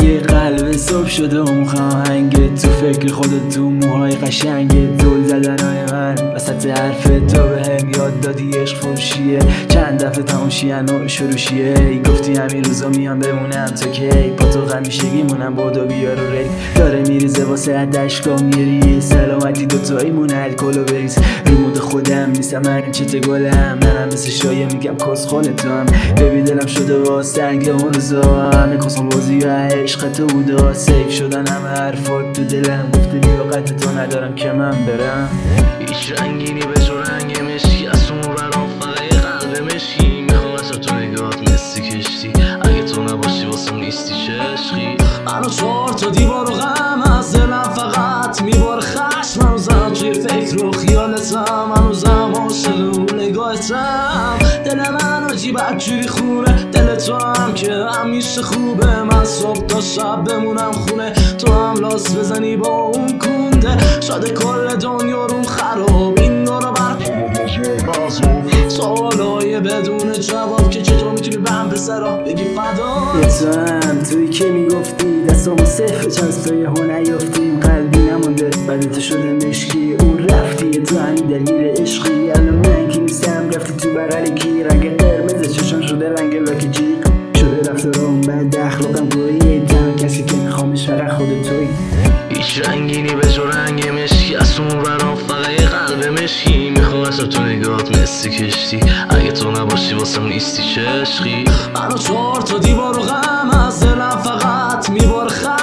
یه قلب صبح شده اون خواهنگ، تو فکر خودت تو موهای قشنگ دل زدنهای من وسط حرف تو بهم یاد دادی عشق فروشیه. چند دفعه تماشیان و شروشیه، گفتی همین روزا میام بمونم تا کی، با تو همیشگی مونم بودو بیا رو ری. داره میریزه واسه دشکا میری سلامتی دوتایی مونه الکلو بریز. ریمود خودم نیستم من چت گلم، منم مثل شایه میگم کس خال تو هم. ببی دلم شده واسه انگ اون روزا، همه کسان بازی و عشق تو بودا. سیف شدن همه حرفات تو دلم، گفته لیاقت تو ندارم که من برم. هیچ رنگینی به جو رنگ مشکی، از اون برام فقط قلب مشکی. میخوام از تو نگاهت مثل کشتی، اگه تو نباشی واسم نیستی چه عشقی. منو 4 تا دیوار و غم از دلم فقط میباره خشم. هنوزم توی فکر و خیالتم، هنوزم عاشق اون نگاهتم. دل من عجیب بدجوری خونه، دل تو هم که همیشه خوبه. من صبح تا شب بمونم خونه، تو هم لاس بزنی با اون کنده. شاید کل دنیا رو خراب، این دارو بر سوالای بدون جواب که چطور میتونی به هم پسرا بگی فدا. یه تو هم توی که میگفتی دستامو صفر چند تا یهو نیافتیم. قلبی نمونده بعد تو شده مشکی، اون رفتی تو همین دلیل عشقی. الان من که نیستم رفتی تو بغل کی، رنگ قرمز چشم شده رنگ لاک جیغ. شده رفتارم بعد اخلاقم گویی، تنها کسی که میخوامش فقط خود توی. هیچ رنگینی به جو رنگ مشکی، از اون برام فقط قلب مشکی. میخوام از تو نگاهت مثل کشتی، اگه تو نباشی واسم نیستی چه عشقی. منو 4 تا دیوار و غم از دلم فقط میباره